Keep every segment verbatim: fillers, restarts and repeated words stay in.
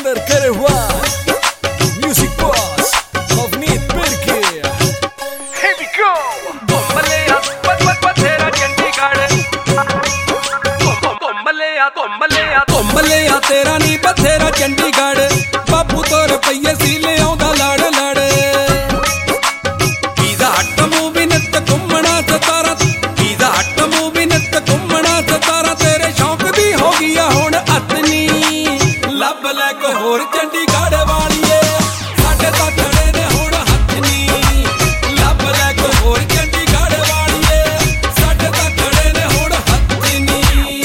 Taylor Karewan, Music Boss, Navneet Birke. Here we go. Bombalaya, bat bat bat tera Chandigarh. Bombalaya, bombalaya, Bombalaya tera नी बथेरा चंडीगढ़, बापू तो रुपये सी ले आउंदा लड़ लड़। Pizza हट movie नित घुमना सतारा, पीज़ा हट मूवी नित घुमना सतारा, तेरे शौक दी हो गया हुण अतनी। लब लै कोई होर चंडीगढ़ वालिए, साडे तां खड़े ने हुण हथ नी। लब लै कोई होर चंडीगढ़ वालिए, साडे तां खड़े ने हुण हथ नी।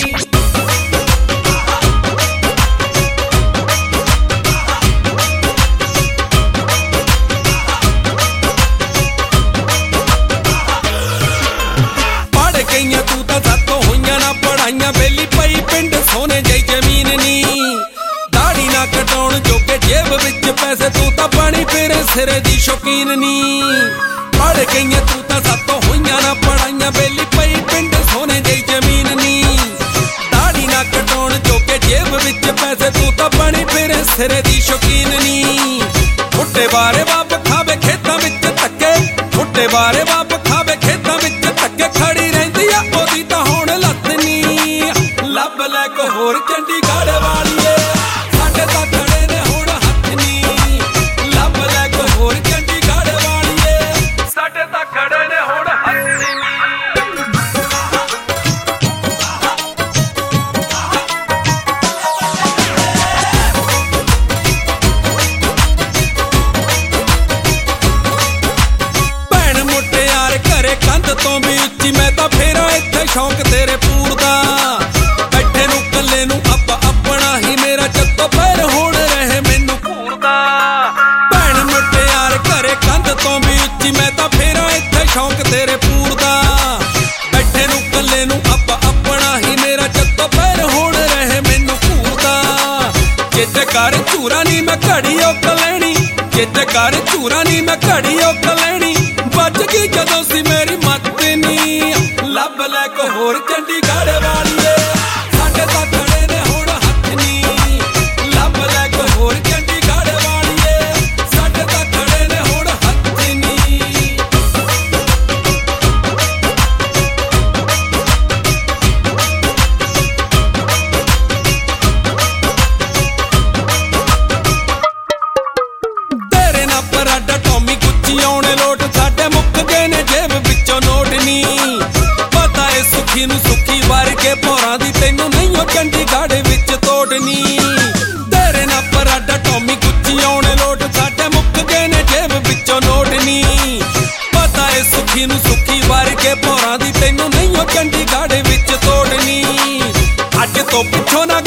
गईयां तू तां सातों होईयां ना पढ़ाइयां, बेली पई पिंड सोने जई जमीन नी। दाड़ी ना कटाउण जोगे जेब विच पैसे, तू तां पानी फिरे सिरे दी शौकीन नी। पढ़ गईयां तू तां सातों होईयां ना पढ़ाइयां, बेली पई पिंड सोने जई जमीन नी। दाड़ी ना कटाउण जोगे जेब विच पैसे, तू तां पानी फिरे सिरे दी शौकीन नी। मुट्टे बारे बाप खावे खेतां विच धक्के, मुट्टे बारे बाप खावे खेतां विच धक्के, खड़ी रहिंदी आ ओदी तां हुण लत्त नी। लब लै कोई होर चंडीगढ़ वालिए, साडे तां खड़े ने हुण हथ नी। लब लै कोई होर चंडीगढ़ वालिए, साडे तां खड़े ने हुण हथ नी। भैण मुटियार घरे कंध तों भी उच्ची, मैं तां फेरा इत्थे शौक तेरे पूरदा। बैठे नूं कल्ले नूं अप्पा अपना ही मेरा जत्तो पैर हुण रहे मैनूं घूरदा। भैण मुटियार घरे कंध तों भी उच्ची, मैं तां फेरा इत्थे शौक तेरे पूरदा। बैठे नूं कल्ले नूं अप्पा अपना ही मेरा जत्तो पैर हुण रहे मैनूं घूरदा। जिद्द कर झूरा नी मैं घड़ी ओक लैणी, जिद्द कर झूरा नी मैं घड़ी ओक लैणी, बच गई जदों सी मेरी मत नी। लब लै कोई होर चंडीगढ़ वालिए, साडे तां खड़े ने हुण हथ नी। लब लै कोई होर चंडीगढ़ वालिए, साडे तां खड़े ने हुण हथ नी। तेरे ना पराडा टॉमी गुच्ची आउणे लोट, साडे मुक्क गए ने जेब विचों नोट नी। पता ए सुखी नूं सुखी वार के भौरां दी, तैनूं नहीं ओ चंडीगढ़ विच तोड़नी। तेरे ना पराडा टॉमी गुच्ची आउणे लोट, साडे मुक्क गए ने जेब विचों नोट नी। पता ए सुखी नूं सुखी वार के भौरां दी, तैनूं नहीं ओ चंडीगढ़ विच तोड़नी। अज तो पिछों ना